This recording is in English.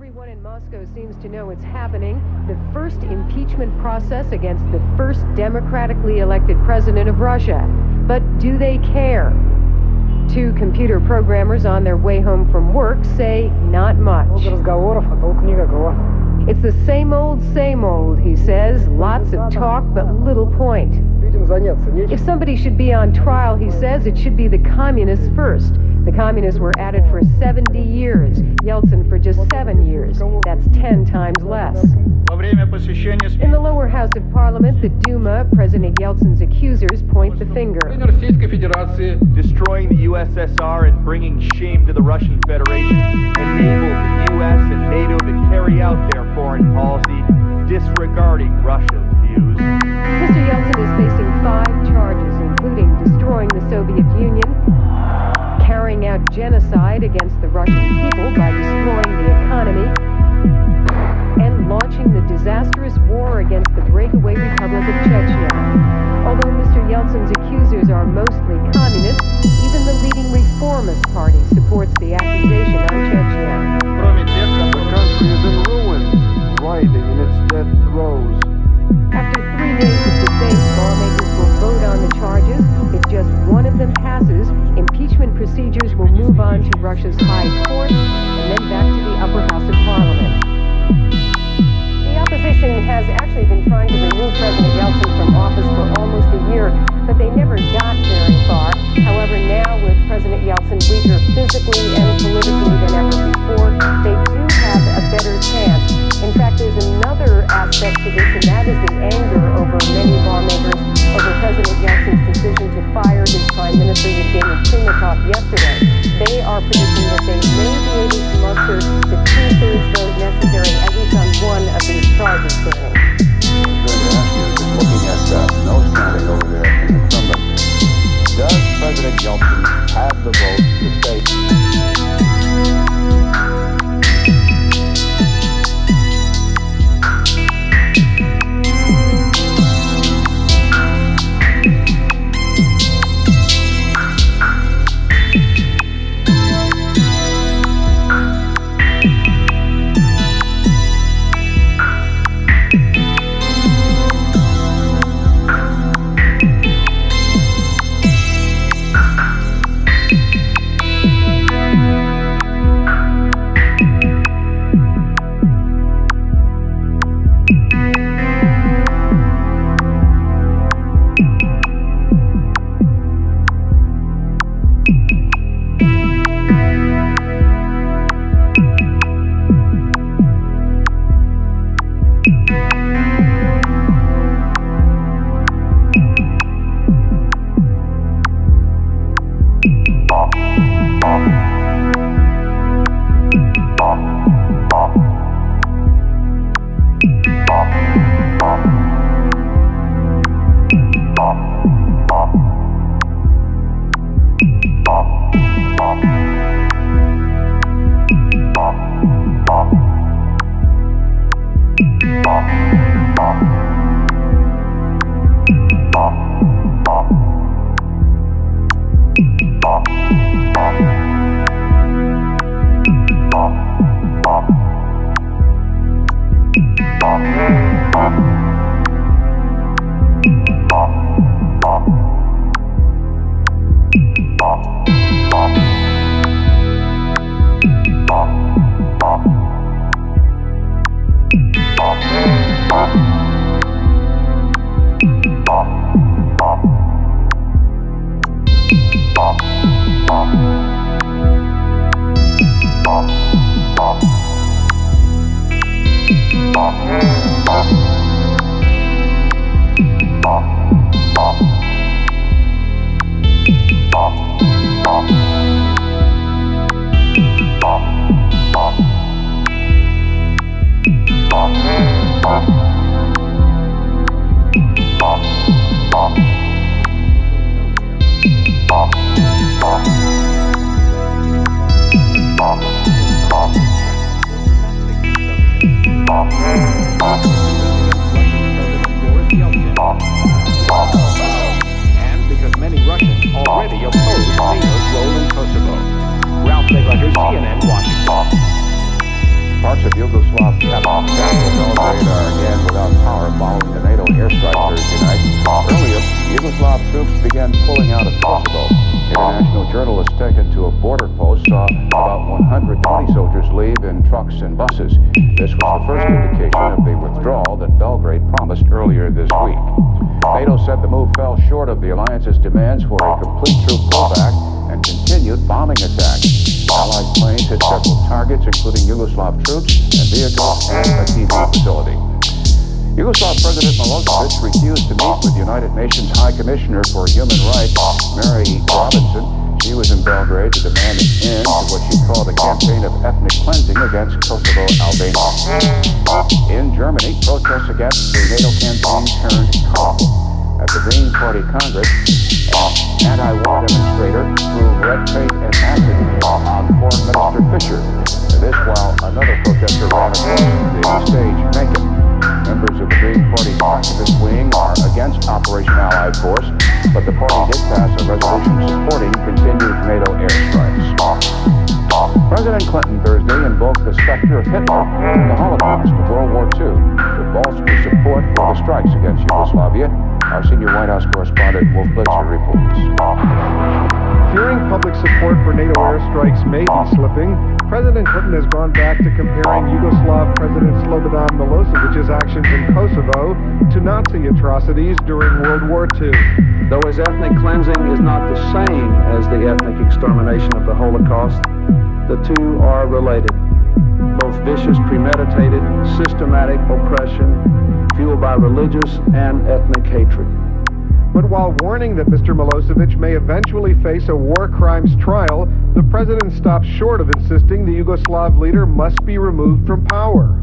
Everyone in Moscow seems to know it's happening. The first impeachment process against the first democratically elected president of Russia. But do they care? Two computer programmers on their way home from work say not much. It's the same old, he says. Lots of talk, but little point. If somebody should be on trial, he says, it should be the communists first. The communists were at it for 70 years. Yeltsin for just 7 years. That's 10 times less. In the lower house of parliament, the Duma, President Yeltsin's accusers point the finger. Destroying the USSR and bringing shame to the Russian Federation enabled the US and NATO to carry out their foreign policy, disregarding Russia's views. Mr. Yeltsin is facing 5 charges, including destroying the Soviet Union, carrying out genocide against the Russian people by destroying the economy, and launching the disastrous war against the breakaway Republic of Chechnya. Although Mr. Yeltsin's accusers are mostly communists, even the leading reformist party supports the accusation on Chechnya. The country is in ruins, writhing in its death throes. After 3 days of debate, lawmakers will vote on the charges. If just one of them passes, impeachment procedures will move on to Russia's high court and then back to the upper house of parliament. The opposition has actually been trying to remove President Yeltsin from office for almost a year, but they never got very far. However, now with President Yeltsin weaker physically and politically than ever before, they do have a better chance. In fact, there's another aspect to this, and that is the anger over many lawmakers over President Yeltsin's decision to fire his Prime Minister Yevgeny Chimnikov yesterday. They are predicting that they may be able to muster the 2/3 vote necessary, at least on one of these charges, Danny. I was going to ask you, just looking at nose counting over there in the Kremlin, does President Yeltsin have the votes to stay? And because many Russians already oppose NATO's role in Kosovo. Ralph Legletter, CNN, Washington. Parts of Capital Belgrade are again without power following the NATO airstrike Thursday night. Earlier, Yugoslav troops began pulling out of Kosovo. International journalists taken to a border post saw about 120 soldiers leave in trucks and buses. This was the first indication of the withdrawal that Belgrade promised earlier this week. NATO said the move fell short of the alliance's demands for a complete troop pullback and continued bombing attacks. Allied planes hit several targets, including Yugoslav troops and vehicles and a TV facility. Yugoslav President Milosevic refused to meet with United Nations High Commissioner for Human Rights, Mary Robinson. She was in Belgrade to demand an end to what she called a campaign of ethnic cleansing against Kosovo Albanians. In Germany, protests against the NATO campaign turned colorful. At the Green Party Congress, an anti-war demonstrator threw red paint and acid on Foreign Minister Fischer. This while another protester ran across the stage naked. Members of the Green Party's activist wing are against Operation Allied Force, but the party did pass a resolution supporting continued NATO airstrikes. President Clinton Thursday invoked the specter of Hitler and the Holocaust of World War II to bolster support for the strikes against Yugoslavia. Our senior White House correspondent Wolf Blitzer reports. Fearing public support for NATO airstrikes may be slipping, President Clinton has gone back to comparing Yugoslav President Slobodan Milosevic's actions in Kosovo to Nazi atrocities during World War II. Though his ethnic cleansing is not the same as the ethnic extermination of the Holocaust, the two are related. Both vicious, premeditated, systematic oppression fueled by religious and ethnic hatred. But while warning that Mr. Milosevic may eventually face a war crimes trial, the president stopped short of insisting the Yugoslav leader must be removed from power.